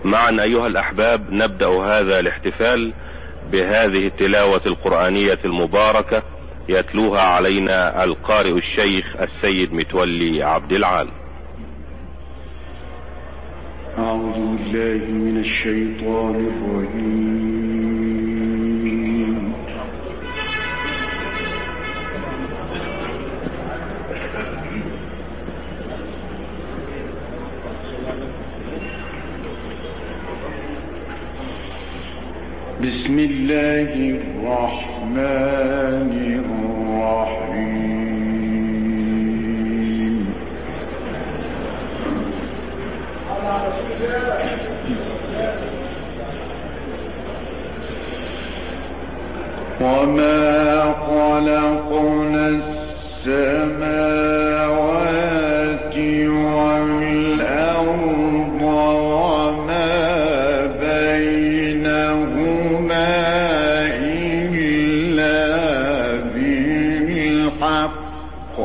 معا أيها الأحباب نبدأ هذا الاحتفال بهذه التلاوة القرآنية المباركة يتلوها علينا القارئ الشيخ السيد متولي عبد العال. أعوذ بالله من الشيطان الرجيم. بسم الله الرحمن الرحيم. وما خلقنا السماوات والأرض وما بينهما إلا بالحق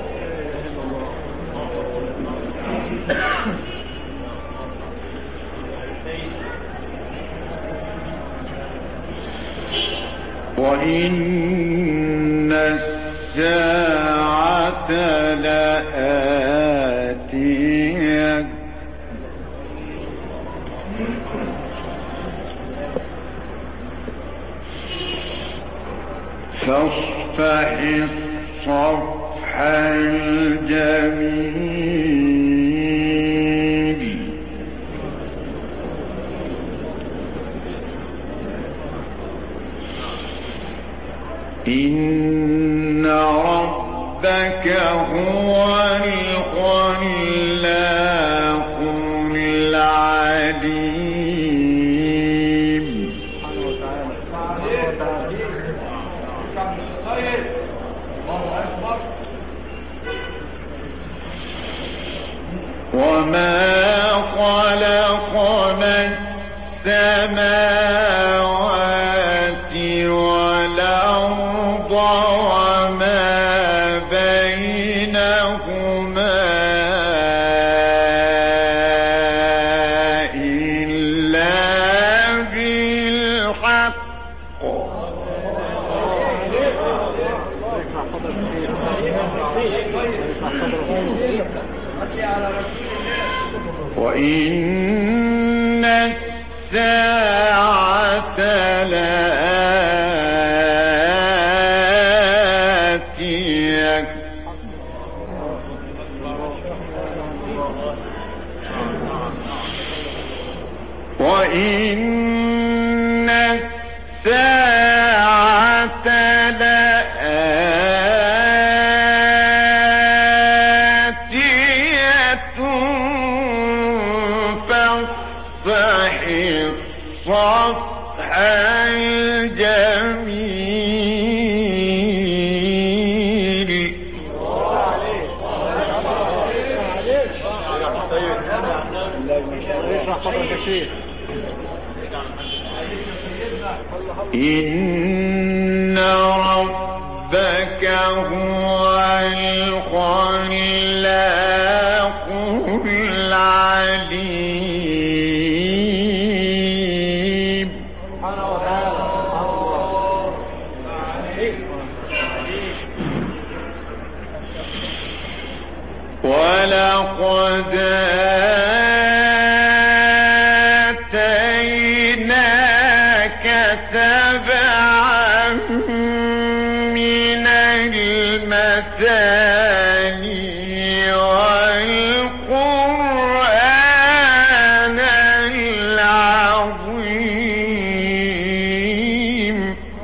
وإن الساعة لآتية فاصفح الصفح الجميل إن ربك هو الخلاق العليم. وما خلقنا السماوات والأرض وما بينهما إلا بالحق وإن الساعة لآتية وإن الساعة لآتية فاصفح الصفح الجميل إن ربك هو الخلاق العليم. ولقد آتيناك سبعا من المثاني والقرآن العظيم.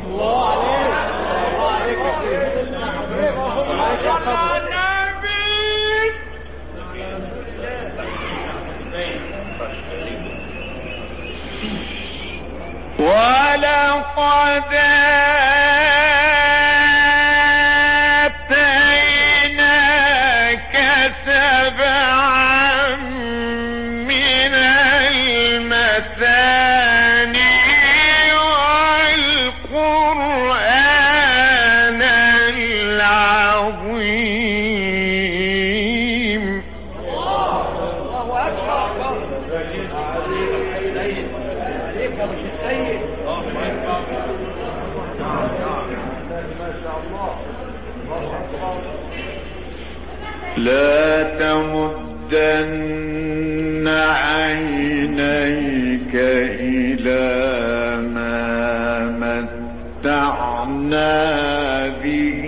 ولقد آتيناك سبعا من المثاني والقرآن العظيم. لا تمدن عينيك إلى ما متعنا به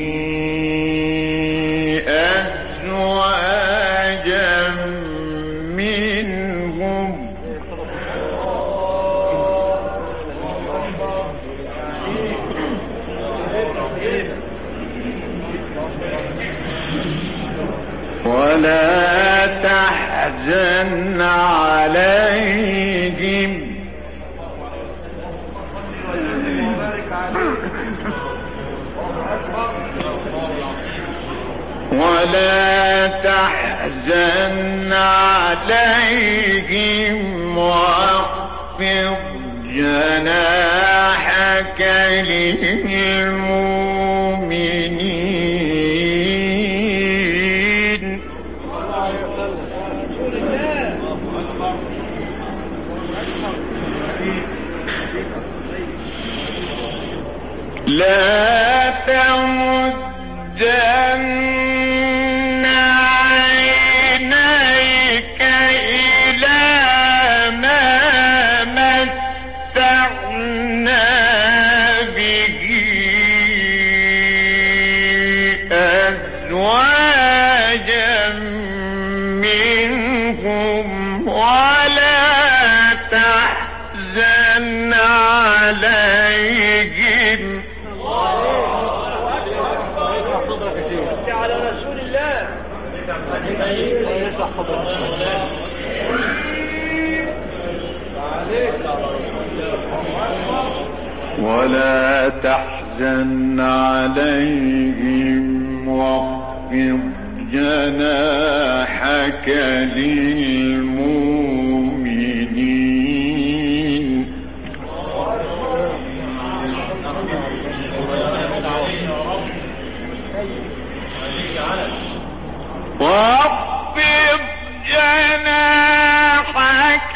أزواجا منهم ولا تحزن عليهم واخفض جناحك للمؤمنين لا تمدن عينيك إلى ما متعنا به أزواجا منهم ولا تحزن عليهم على رسول الله ولا تحزن عليهم واخفض جناحك للمؤمنين واخفض جناحك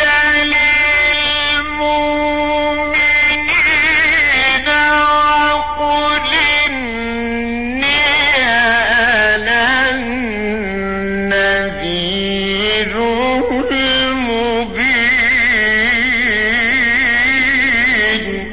للمؤمنين وقل إني أنا النذير المبين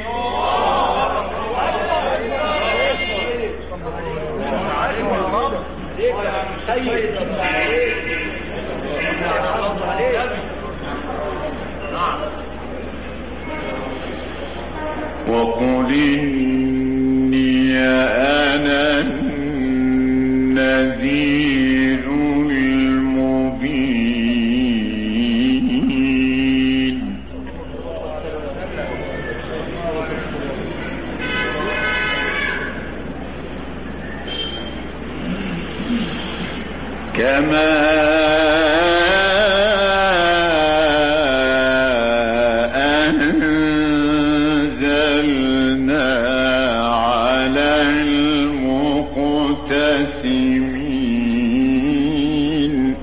وقل إني أنا النذير المبين كما أنزلنا على المقتسمين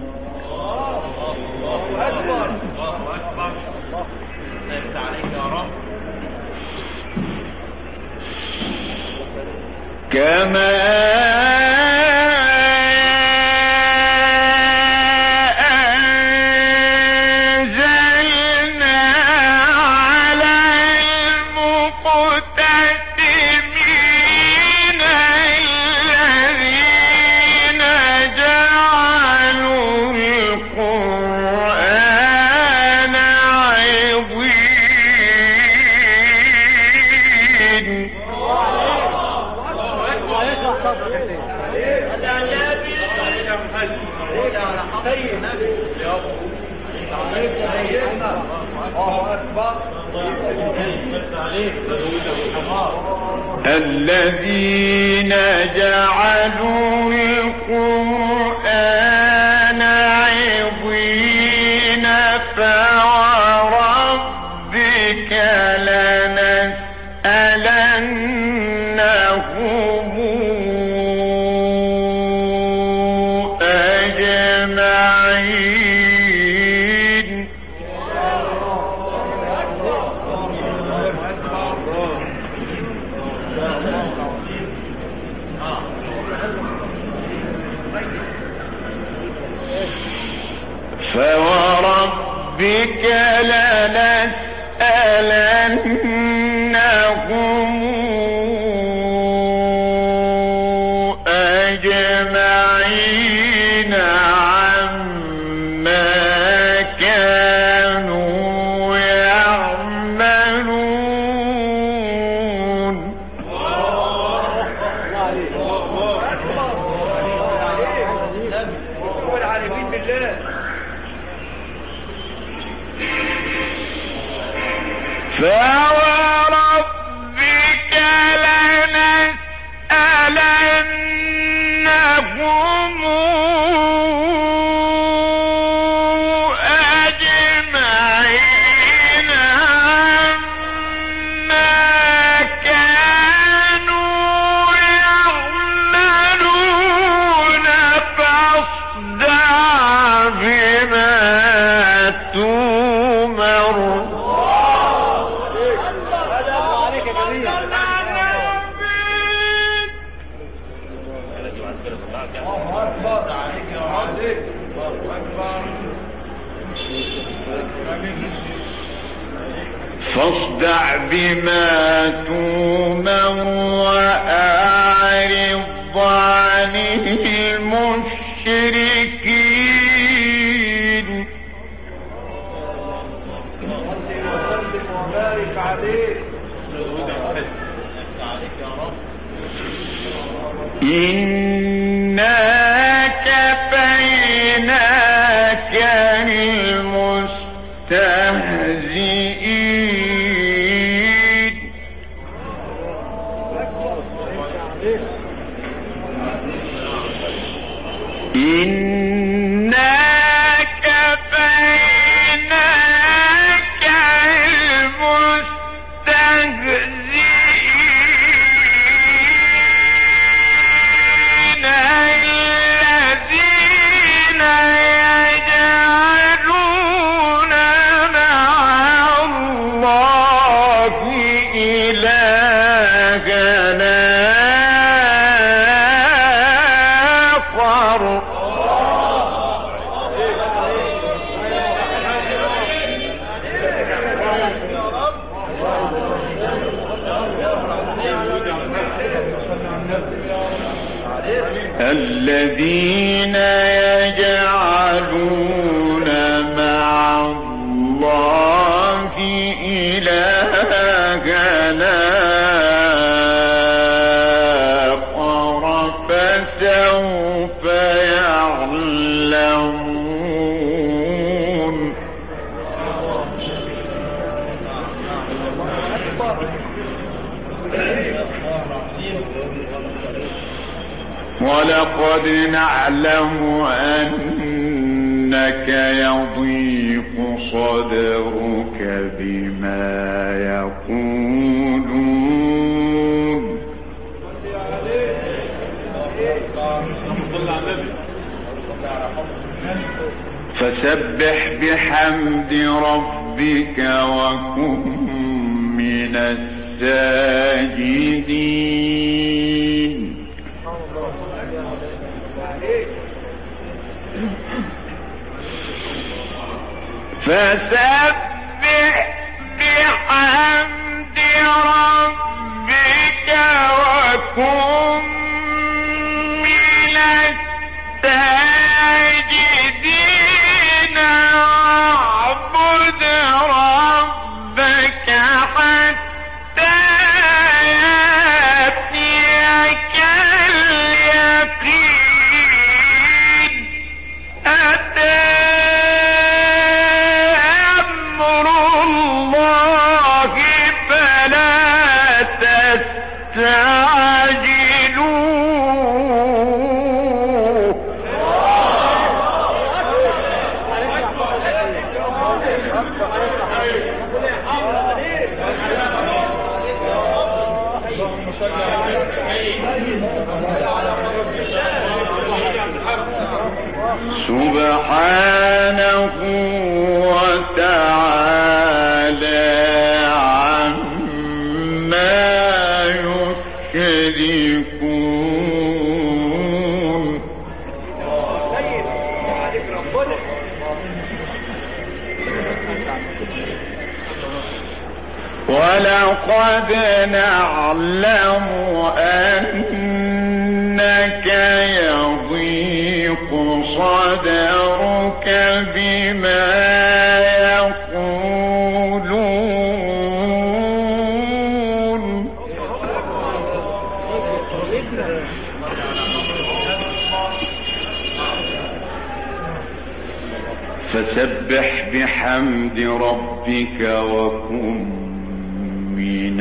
كما الذين جعلوا القرآن عضين فوربك لنسألنهم أجمعين أجمعين عما كانوا يعملون فوربك لنسألنهم أجمعين عما كانوا يعملون فاصدع بما تؤمر فاصدع بما تؤمر وأعرض عن المشركين إنا كفيناك المستهزئين إنا كفيناك المستهزئين الذين يجعلون مع الله إلهنا آخر الذين يجعلون مع الله إلهنا آخر فسوف يعلمون ولقد نعلم أنك يضيق صدرك بما يقولون فسبح بحمد ربك وكن من الساجدين فسبح بحمد ربك وكن من الساجدين واعبد ربك حتى يأتيك اليقين أتى أمر الله فلا تستعجلوه سبحانه وتعالى عما يشركون ولقد نعلم أنك يضيق صدرك بما يقولون فسبح بحمد ربك وكن من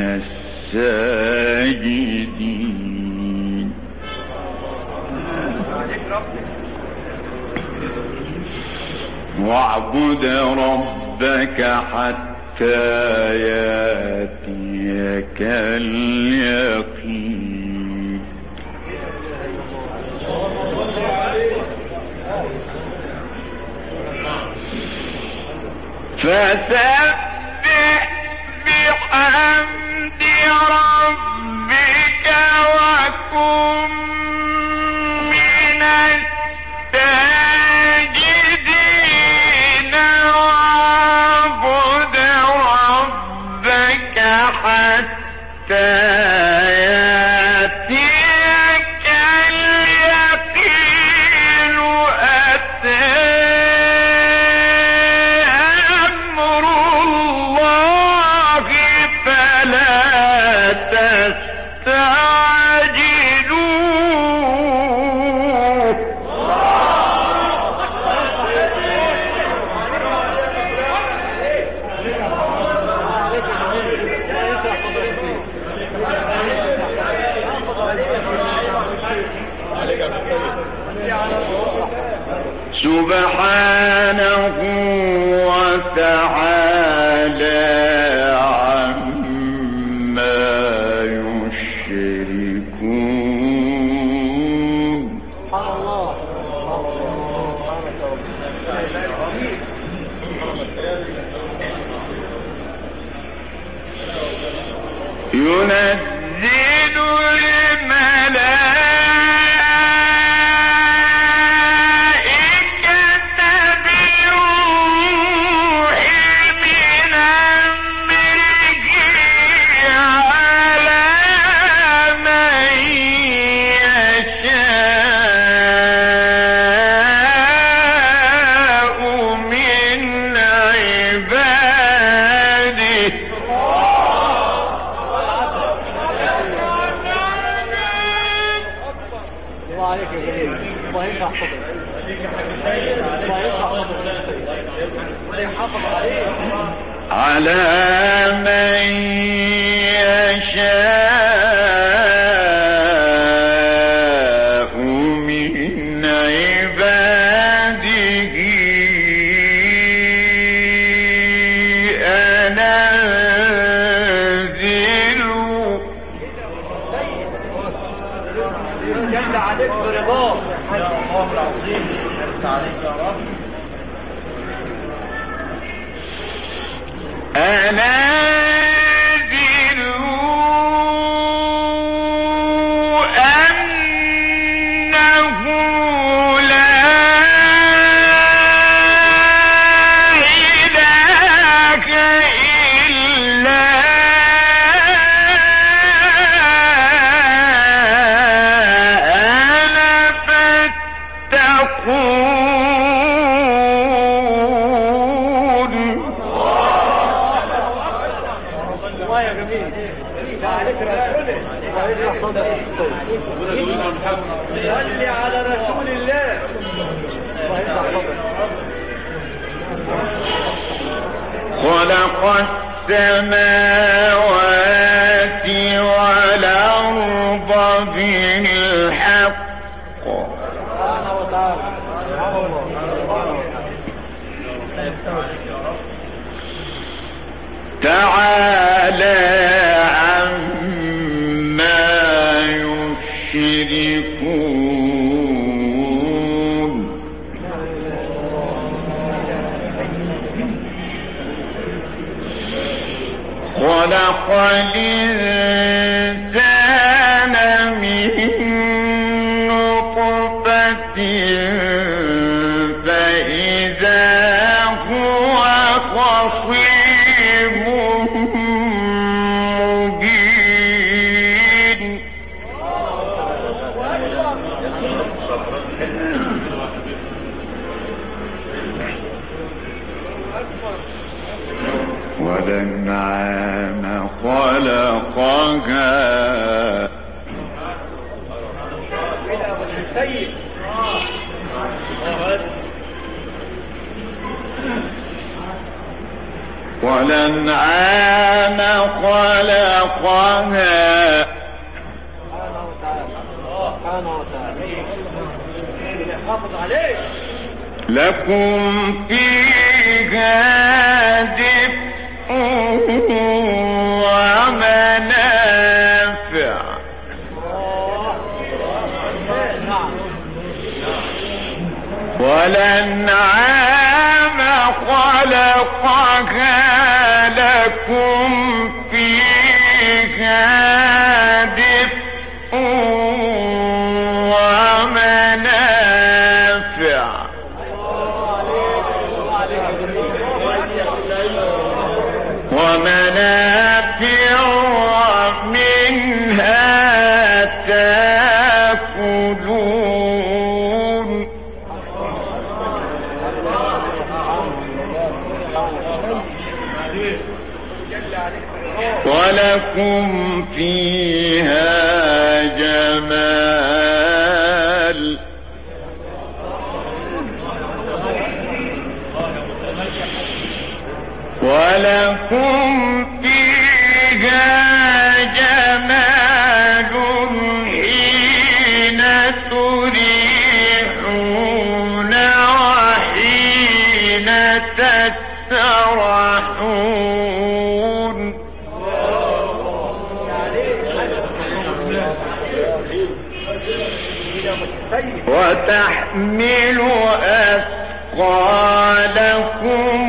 الساجدين واعبد ربك حتى ياتيك اليقين فسبح بحمد ربك وكن من الساجدين واعبد ربك حتى يأتيك اليقين أمر الله فلا تستعجلوه سبحانه وتعالى عما يشركون ينزل الملائكة بالروح من أمره على من يشاء من عباده على من يشاء من عباده أن أنزلوا جل عليك برضاه الله العظيم عليك يا رب أنزلوا أنه لا إله إلا أنا فاتقون صل على رسول الله خلق السماوات والأرض بالحق تعالى عما يشركون خلق الإنسان من نطفة فإذا هو خصيم والأنعام خلقها والأنعام خلقها لكم فيها دفء ومنافع والأنعام خلقها لكم فيها دفء ومنافع ومنها تأكلون ولكم فيها جمال ولكم فيها جمال حين تريحون وحين تسرحون وتحمل أثقالكم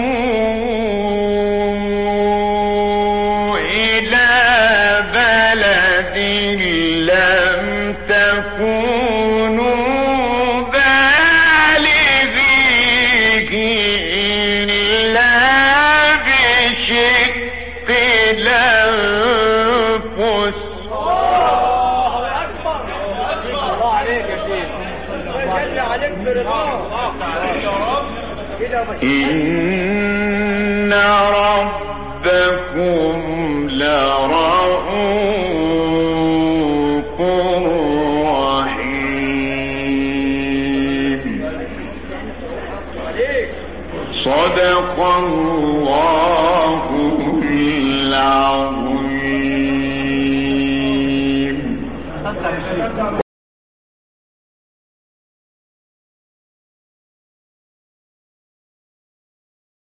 إلى بلد لم تكونوا بالغيه إلا بشق الأنفس إن ربكم لرؤوف رحيم صدق الله العظيم.